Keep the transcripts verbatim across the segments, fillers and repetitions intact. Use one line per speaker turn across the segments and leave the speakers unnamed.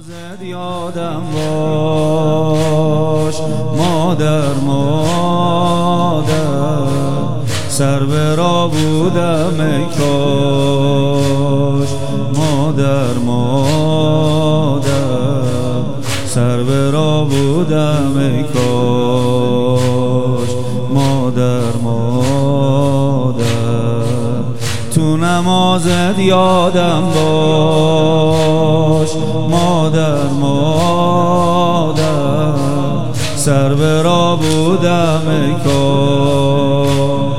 نمازت یادم باش مادر مادر، سر به راه بودم ای کاش مادر مادر، سر به راه بودم ای کاش مادر مادر. تو نمازت یادم باش مادر مادر، سر به راه بودم ای کاش،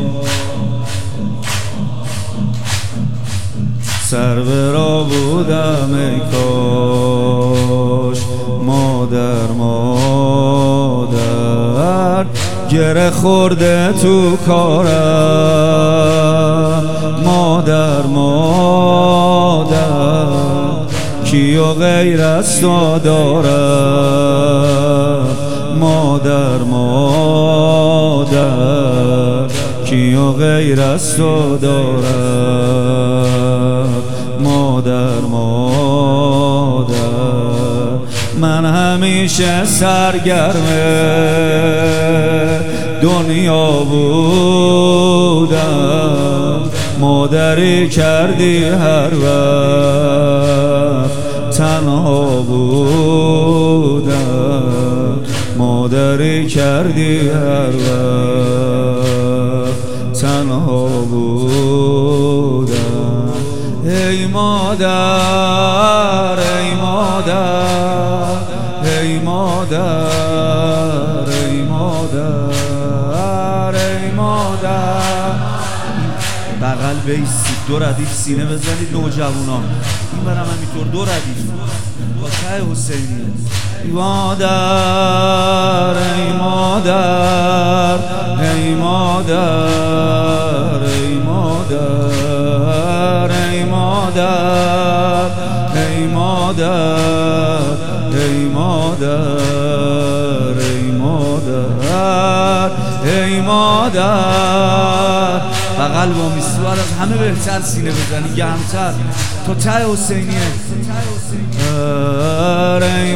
سر به راه بودم ای کاش مادر مادر. گره خورده تو کارم مادر مادر، کیو غیر از تو دارم مادر مادر، کیو غیر از تو دارم مادر مادر. من همیشه سرگرم دنیا بودم، مادری کردی هر وقت تنها بودم، مادری کردی هر وقت تنها بودم. ای مادر ای مادر ای مادر ای مادر ای مادر. بغل بیستید، دو ردیف سینه بزنید نوجوانان، این برم همینطور دو ردیف با ته حسینیه. مادر ای مادر ای مادر ای مادر ای مادر ای مادر ای مادر ای مادر ای مادر. بغل با میسوار از همه بهتر سینه بزنی گرمتر تا ته حسینیه. ای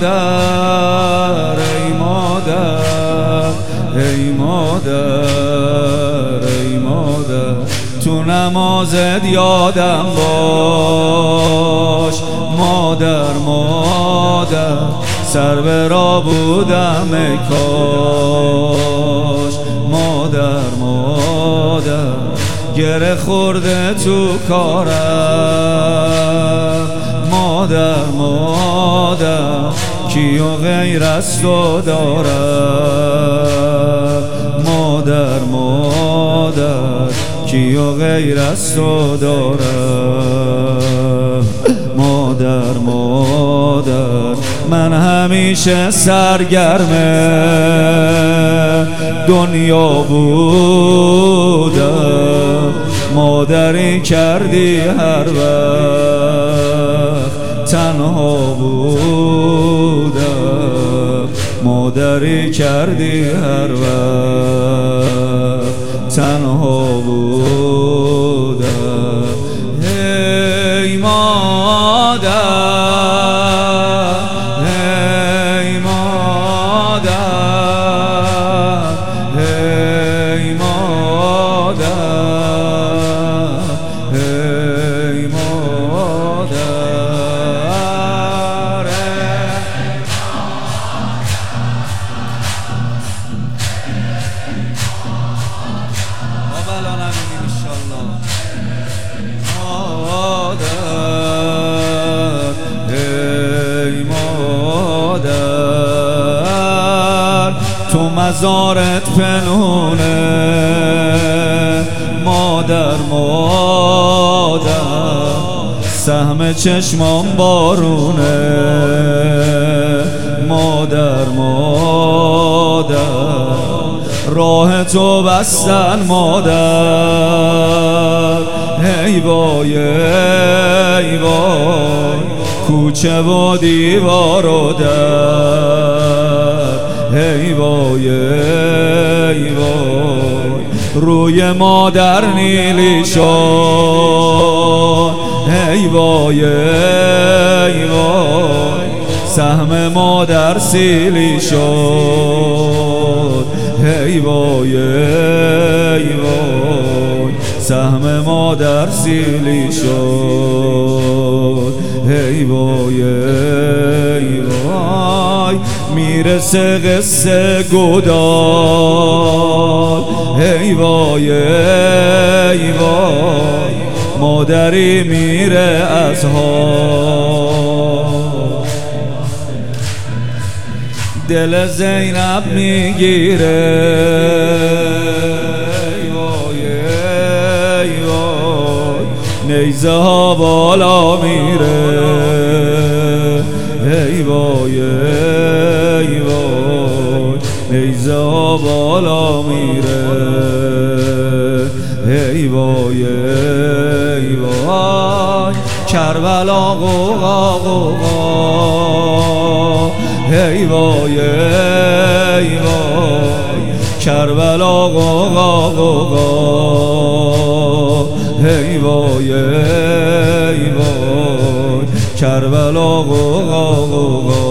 مادر ای مادر ای مادر ای مادر. تو نمازت یادم باش مادر مادر، سر به راه بودم ای کاش مادر مادر. گره خورده تو کارم مادر مادر، کیو غیر از تو دارم مادر مادر، کیو غیر از تو دارم مادر مادر. من همیشه سرگرم دنیا بودم، مادری کردی هر وقت تنها بودم، مادری کردی هر وقت تنها بودم. ای مادر ای مادر ای مادر ای مادر. ما بلا نبینیم انشالله. مادر ای مادر، تو مزارت پنهونه مادر مادر، سهم چشمان بارونه مادر مادر. راه تو بستن مادر، ای وای ای وای، کوچه و دیوار و در، ای وای ای وای، روی مادر نیلی شد ای وای ای وای. سهم ما در سیلی شد هی وای ای وای سهم ما در سیلی شد هی وای ای وای میرسه قصه گدال هی وای ای وای مادری میره از حال دل زینب میگیره ای وای ای وای نیزه ها بالا میره ای وای ای وای نیزه ها بالا میره ای وای ای وای کربلا قوقا قوقا ای وای ای وای کربلا قوقا قوقا ای وای ای وای کربلا قوقا قوقا